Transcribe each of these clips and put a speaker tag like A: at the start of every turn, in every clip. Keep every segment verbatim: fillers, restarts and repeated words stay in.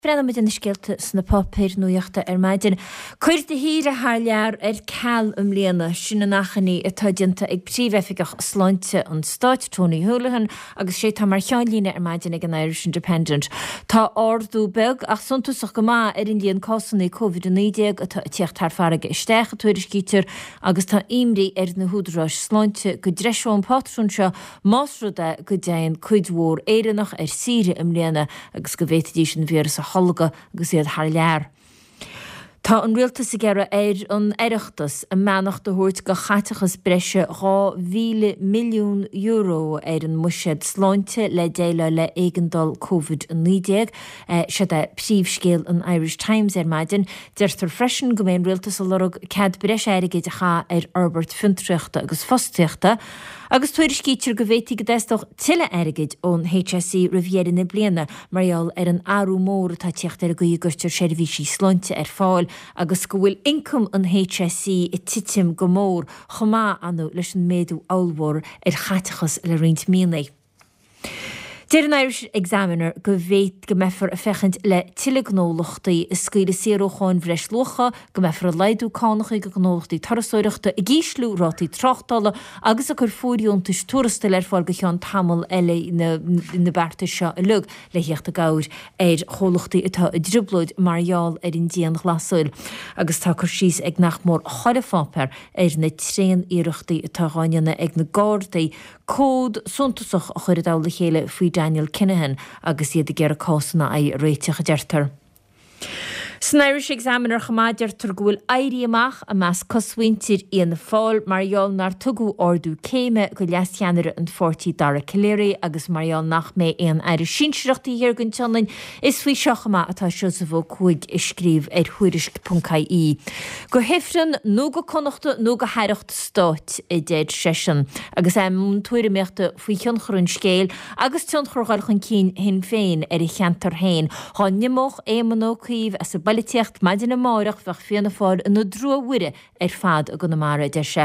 A: Brenna mit in de skeelte sna papir nuachta ar maidin. Cuir de híre haar lear ar cal um léana sinna nachchaní atá dinta ag príomhefigach sláinte an Stáit Tony Holohan agus sé tá mar cheanlína ar maidin ag an Irish Independent. Tá ordú beg ach suntasach go má ar in líon cosanna covid nineteen atá tíocht tar farige isteach tuairis gítir agus tá imrí ar na húdrás sláinte go dreisiún patrún seo másruda go déin cuidhór éirenach ar síre um léana agus go bhéitidí sin vír sa holga agus iad haar lear. Tá an rialtas a gera ar an eireachtas a meanach de hoort go chatachas breise rá mhíle milliún euro ar an muisiad sláinte le déile le éigandal covid nineteen. Eh, se de príomhscéal an Irish Times ar maidin, deirtar freisin go mbeidh rialtas a lorug cad breise airige de cha ar Albert Fintriachta agus Fostiachta. Agus tuairis gítir go bhéití go déisteach tiile airigid ón H S E riviera na bliana, mariall ar an arú mór tá tíocht ar go ígurtir seirbhísí sláinte ar fáil, agus go bhfuil income an H S E i titim go mór chomá anú leis an méadú áilmhór ar chatachas le roinnt mínaí. Deir an Irish Examiner go bhéit go mefar a fechint le tiile gnólachtaí is scuile sérócháin bhreis locha, go mefar a leidú cánacha go gnólachtaí tarasóireachta i gíslú rátaí trochtala agus a chur fóriúntais túrastal ar fáil go cheann tamil eile na bearta seo a lug le hiocht a gair ar chólachtaí atá i driblóid mariall ar in díon glasúil. Agus tá chur síos ag nach mór choile fáper ar na tréan iireachtaí atá gáinena ag na gárdaí cód suntasach a chur a dála chéile faoi Daniel Kinahan agus iad a ger a cósanna a réiteach a deirtar. San Irish Examiner chamáidir tar gúil éirí amach a meas coshaintir íon na fáil mariall nar tugu ordú céime go leasceanire an fortí dara ciléirí agus mariall nach mé éon Irish sinseachtaí hir gon tionlainn is faoi seochama atá seo sa bhó cuaig i scríb ar thuairisc dot I E. Go hifran nó go connachta nó go haireachta Stáit i déad sesin agus é mún tuairimíochta faoi cheanchorún scéil agus tionchorgáil chun cín hin féin ar i cheantar hain. Tá nimmoch émanócíomh as a baliteacht maidin na máireach bheith fianna fáil nó drúhuire ar fad a go na mara de se.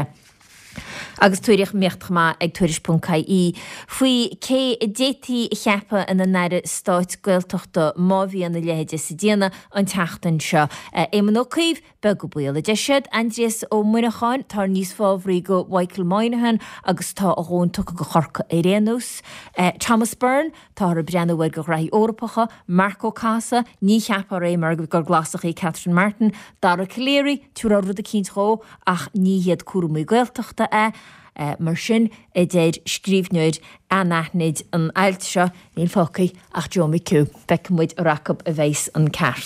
A: Agus tuaireach míochtchama ag tuairis dot I E. Faoi cé détí cheappa in na naire Stáit Gaeltachta má bhí an na léide sa déana an teachtain seo. Émanócíomh be go buíola de siad Andreas ó Muiricháin tar níos fábhraí go Michael Moynihan agus tá a gháin tucha go chorca i réanús. Thomas Byrne tá ar a breanahfuil go raithí Eorpacha, Marco Casa ní cheappa ré mar go glasach í Catherine Martin, Dara Caléirí túra rud a cíntró ach ní hiad cuairmú Gaeltachta é. Uh, mar sin i déad scríbhneoid a nachnid an ailt seo níl fócaí ach Joe McHugh, feicemuid a racab a bhéis an ceart.